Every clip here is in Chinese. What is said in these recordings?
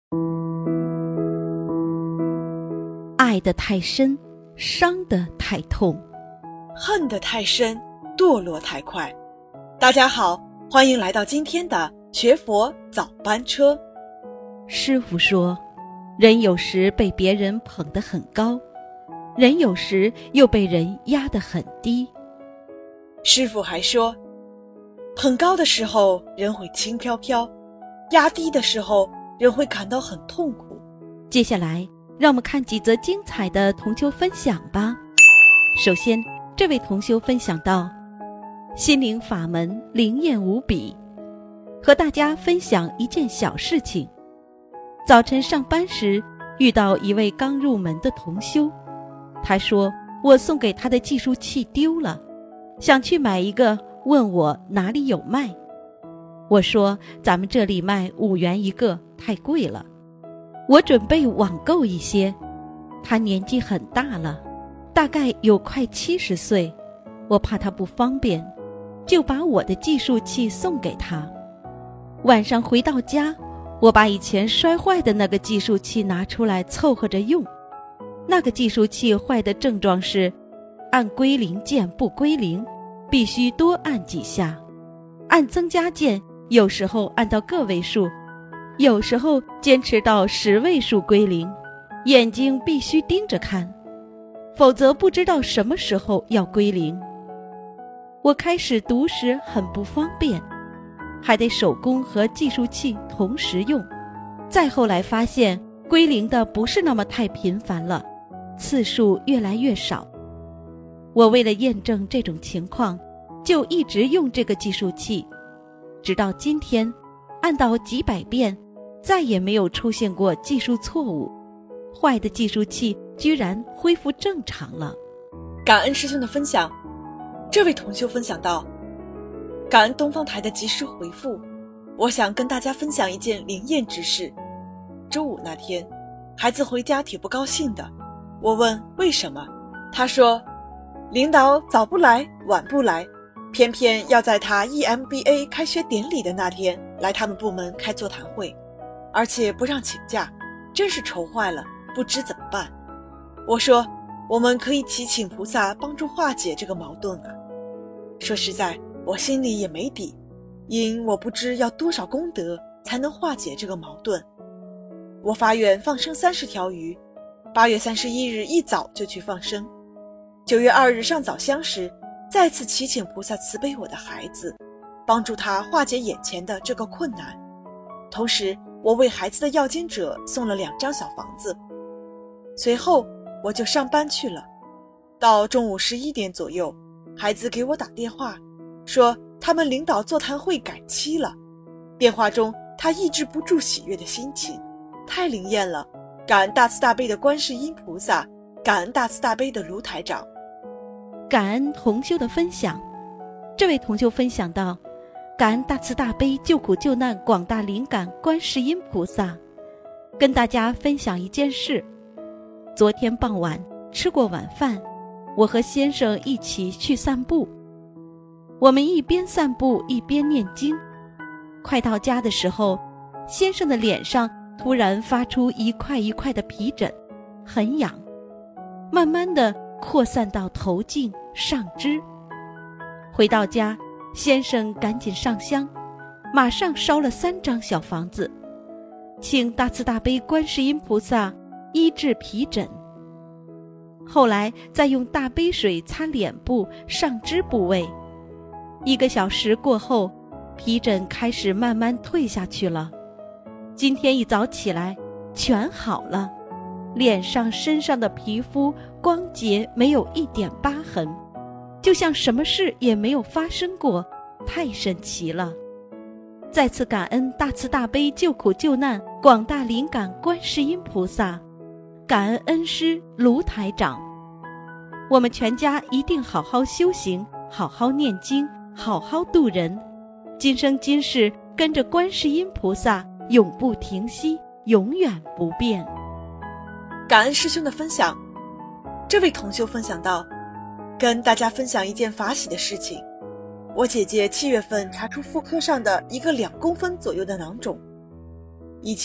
爱得太深，伤得太痛， 恨得太深，堕落太快。大家好，欢迎来到今天的学佛早班车。 师父说，人有时被别人捧得很高，人有时又被人压得很低。 师父还说，捧高的时候人会轻飘飘，压低的时候人会感到很痛苦。 接下来让我们看几则精彩的同修分享吧。首先，这位同修分享到，心灵法门灵验无比，和大家分享一件小事情。早晨上班时遇到一位刚入门的同修，他说我送给他的计数器丢了，想去买一个，问我哪里有卖。我说咱们这里卖5元一个，太贵了，我准备网购一些。他年纪很大了，大概有快70岁，我怕他不方便，就把我的计数器送给他。晚上回到家，我把以前摔坏的那个计数器拿出来凑合着用。那个计数器坏的症状是按归零键不归零，必须多按几下，按增加键有时候按到个位数，有时候坚持到10位数归零，眼睛必须盯着看，否则不知道什么时候要归零。我开始读时很不方便，还得手工和计数器同时用。再后来发现归零的不是那么太频繁了，次数越来越少。我为了验证这种情况，就一直用这个计数器，直到今天按到几百遍，再也没有出现过计数错误，坏的计数器居然恢复正常了。 感恩师兄的分享。这位同修分享到，感恩东方台的及时回复，我想跟大家分享一件灵验之事。周五那天，孩子回家挺不高兴的，我问为什么，他说领导早不来晚不来，偏偏要在他 EMBA 开学典礼的那天来他们部门开座谈会，而且不让请假，真是愁坏了，不知怎么办。我说我们可以祈请菩萨帮助化解这个矛盾啊。说实在，我心里也没底，因我不知要多少功德才能化解这个矛盾。我发愿放生30条鱼，8月31日一早就去放生。9月2日上早香时，再次祈请菩萨慈悲我的孩子，帮助他化解眼前的这个困难。同时，我为孩子的要经者送了2张小房子。随后我就上班去了。到中午11点左右，孩子给我打电话，说他们领导座谈会改期了。电话中他抑制不住喜悦的心情，太灵验了，感恩大慈大悲的观世音菩萨，感恩大慈大悲的卢台长。 感恩同修的分享。这位同修分享到，感恩大慈大悲救苦救难广大灵感观世音菩萨，跟大家分享一件事。昨天傍晚吃过晚饭，我和先生一起去散步，我们一边散步一边念经。快到家的时候，先生的脸上突然发出一块一块的皮疹，很痒，慢慢地扩散到头颈、上肢。回到家，先生赶紧上香，马上烧了3张小房子，请大慈大悲观世音菩萨医治皮疹。后来再用大杯水擦脸部、上肢部位。1个小时过后，皮疹开始慢慢退下去了。今天一早起来，全好了，脸上、身上的皮肤光洁，没有一点疤痕，就像什么事也没有发生过，太神奇了。再次感恩大慈大悲救苦救难广大灵感观世音菩萨，感恩恩师卢台长。我们全家一定好好修行，好好念经，好好度人，今生今世跟着观世音菩萨永不停息，永远不变。 感恩师兄的分享。这位同修分享到，跟大家分享一件法喜的事情。我姐姐7月份查出妇科上的一个2公分左右的囊肿，以前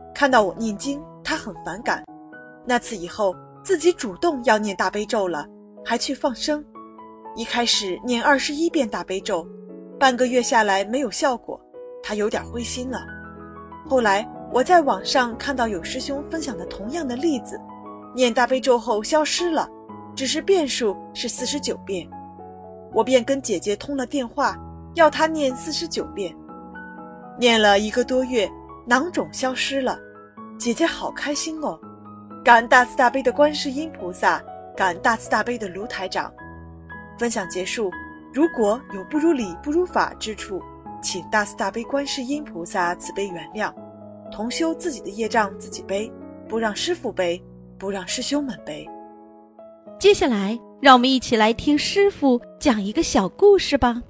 看到我念经，他很反感。那次以后，自己主动要念大悲咒了，还去放生。一开始念21遍大悲咒，半个月下来没有效果，他有点灰心了。后来我在网上看到有师兄分享的同样的例子，念大悲咒后消失了，只是遍数是49遍。我便跟姐姐通了电话，要她念49遍。念了1个多月，囊肿消失了，姐姐好开心哦！感恩大慈大悲的观世音菩萨，感恩大慈大悲的卢台长。分享结束，如果有不如理不如法之处，请大慈大悲观世音菩萨慈悲原谅。同修自己的业障自己背，不让师父背，不让师兄们背。 接下来让我们一起来听师父讲一个小故事吧。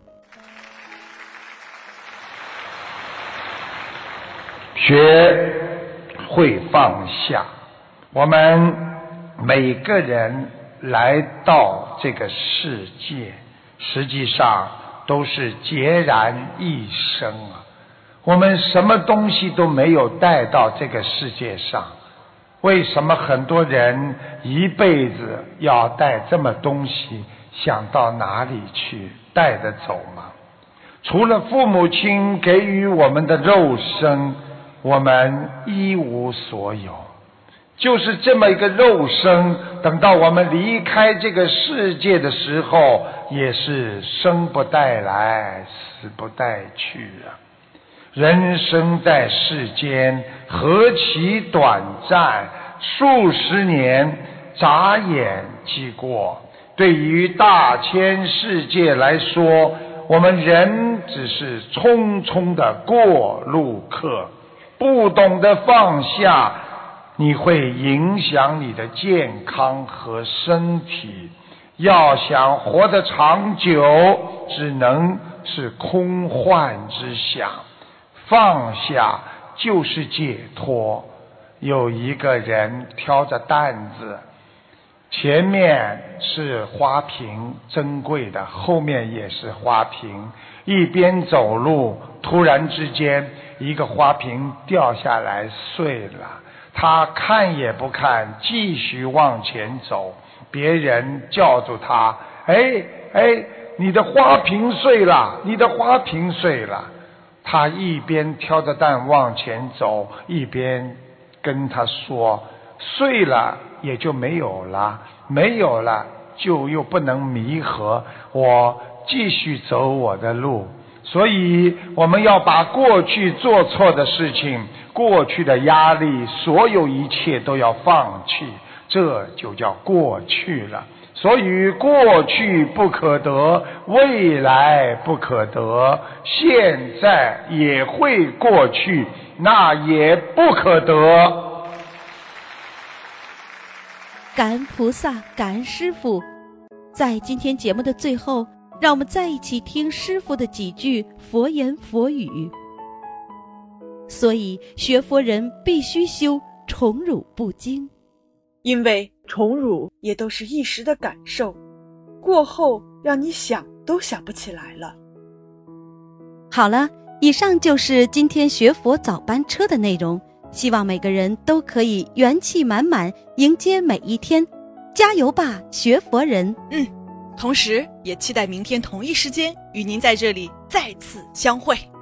学会放下，我们每个人来到这个世界，实际上都是孑然一身啊。我们什么东西都没有带到这个世界上，为什么很多人一辈子要带这么东西，想到哪里去带得走吗？除了父母亲给予我们的肉身，我们一无所有。就是这么一个肉身，等到我们离开这个世界的时候，也是生不带来，死不带去啊。人生在世间何其短暂，数十年眨眼即过。对于大千世界来说，我们人只是匆匆的过路客，不懂得放下，你会影响你的健康和身体。要想活得长久，只能是空幻之想。放下就是解脱。有一个人挑着担子，前面是花瓶，珍贵的，后面也是花瓶，一边走路，突然之间一个花瓶掉下来碎了，他看也不看，继续往前走。别人叫住他，你的花瓶碎了，你的花瓶碎了。他一边挑着担往前走，一边跟他说，碎了也就没有了，没有了就又不能弥合，我继续走我的路。所以我们要把过去做错的事情，过去的压力，所有一切都要放弃，这就叫过去了。所以过去不可得，未来不可得，现在也会过去，那也不可得。 感恩菩萨，感恩师父。在今天节目的最后，让我们再一起听师父的几句佛言佛语。所以学佛人必须修宠辱不惊， 因为宠辱也都是一时的感受，过后让你想都想不起来了。 好了，以上就是今天学佛早班车的内容，希望每个人都可以元气满满迎接每一天，加油吧，学佛人！ 同时也期待明天同一时间与您在这里再次相会。